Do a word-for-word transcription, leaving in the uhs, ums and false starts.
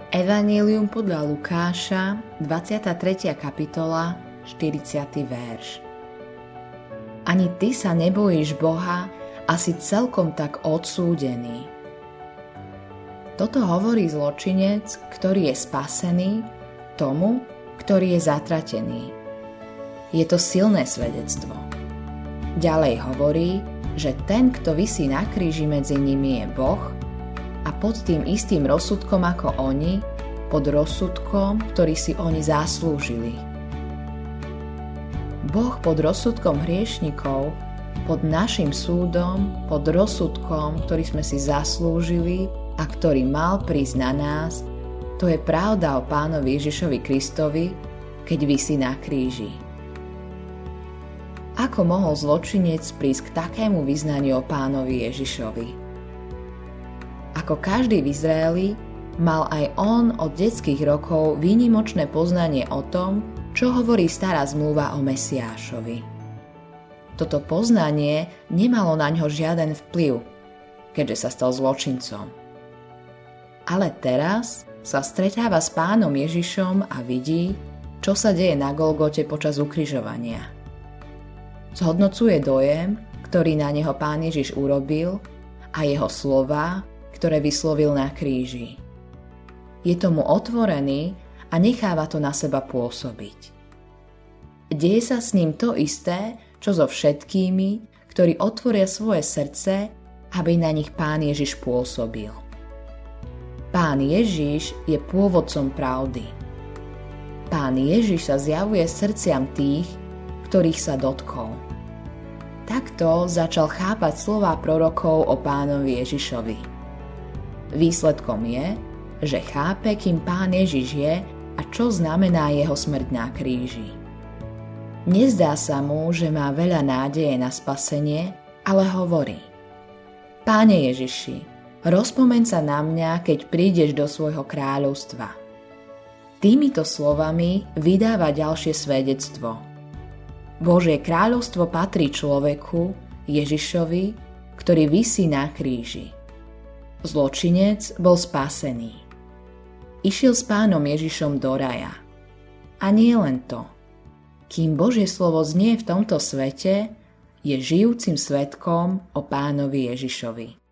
Evanjelium podľa Lukáša, dvadsiata tretia kapitola, štyridsiaty verš. Ani ty sa nebojíš Boha a si celkom tak odsúdený. Toto hovorí zločinec, ktorý je spasený, tomu, ktorý je zatratený. Je to silné svedectvo. Ďalej hovorí, že ten, kto visí na kríži medzi nimi, je Boh a pod tým istým rozsudkom ako oni, pod rozsudkom, ktorý si oni zaslúžili. Boh pod rozsudkom hriešnikov, pod našim súdom, pod rozsudkom, ktorý sme si zaslúžili a ktorý mal prísť na nás, to je pravda o Pánovi Ježišovi Kristovi, keď visí na kríži. Ako mohol zločinec prísť k takému vyznaniu o Pánovi Ježišovi? Ako každý v Izraeli, mal aj on od detských rokov výnimočné poznanie o tom, čo hovorí stará zmluva o Mesiášovi. Toto poznanie nemalo na ňo žiaden vplyv, keďže sa stal zločincom. Ale teraz sa stretáva s Pánom Ježišom a vidí, čo sa deje na Golgote počas ukrižovania. Zhodnocuje dojem, ktorý na neho Pán Ježiš urobil, a jeho slová, ktoré vyslovil na kríži. Je tomu otvorený a necháva to na seba pôsobiť. Deje sa s ním to isté, čo so všetkými, ktorí otvoria svoje srdce, aby na nich Pán Ježiš pôsobil. Pán Ježiš je pôvodcom pravdy. Pán Ježiš sa zjavuje srdciam tých, ktorých sa dotkol. Takto začal chápať slová prorokov o Pánovi Ježišovi. Výsledkom je, že chápe, kým Pán Ježiš je a čo znamená jeho smrť na kríži. Nezdá sa mu, že má veľa nádeje na spasenie, ale hovorí: Páne Ježiši, rozpomeň sa na mňa, keď prídeš do svojho kráľovstva. Týmito slovami vydáva ďalšie svedectvo. Božie kráľovstvo patrí človeku, Ježišovi, ktorý visí na kríži. Zločinec bol spasený. Išiel s Pánom Ježišom do raja. A nie len to. Kým Božie slovo znie v tomto svete, je žijúcim svedkom o Pánovi Ježišovi.